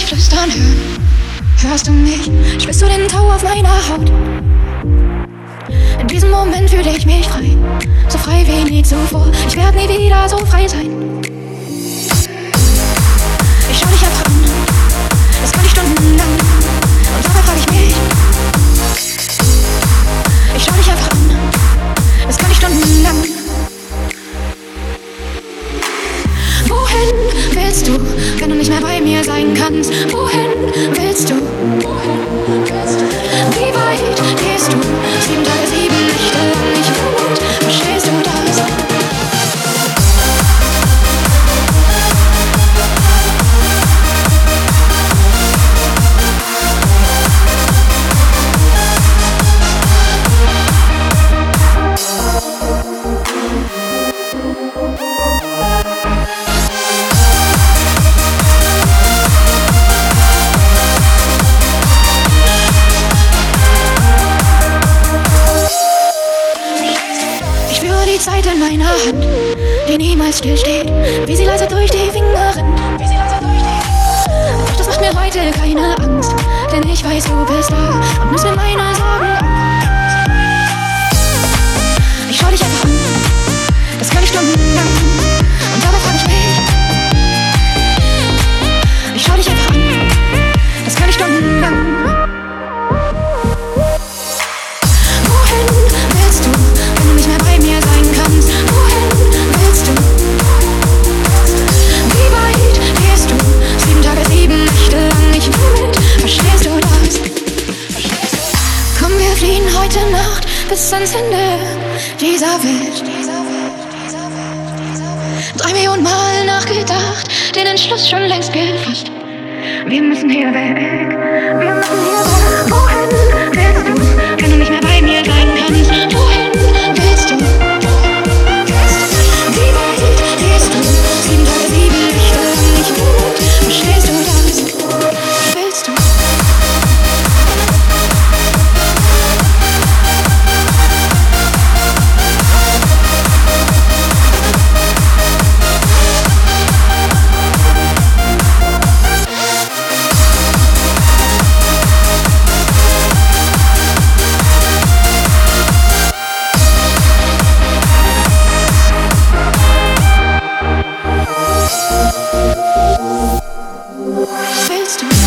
Flüstern hören. Hörst du mich? Spürst du den Tau auf meiner Haut? In diesem Moment fühle ich mich frei, so frei wie nie zuvor. Ich werde nie wieder so frei sein. Ich schau dich einfach an, das kann ich stundenlang. Und dabei frag ich mich. Ich schau dich einfach an, das kann ich stundenlang. Wohin willst du, wenn du nicht mehr bei mir sein kannst? Wohin willst du? Wie weit gehst du? 7 Tage, 7 Nächte lang nicht gut. Verstehst du das? Die Zeit in meiner Hand, die niemals stillsteht, wie sie leise durch die Finger rennt. Doch das macht mir heute keine Angst, denn ich weiß, du bist da und nimmst mir meine Sorgen ab. Ich schau dich einfach an, das kann ich stundenlang. Und dabei frag ich mich. Ich schau dich einfach an, das kann ich stundenlang. Heute Nacht bis ans Ende dieser Welt. 3 Millionen Mal nachgedacht, den Entschluss schon längst gefasst. Wir müssen hier weg, wir müssen hier weg. Wohin willst du, wenn du nicht mehr bei mir sein kannst? Wohin willst du? Wie weit gehst du? 7 Tage, 7 Nächte lang nicht gut. Verstehst du das? Willst du? Willst du?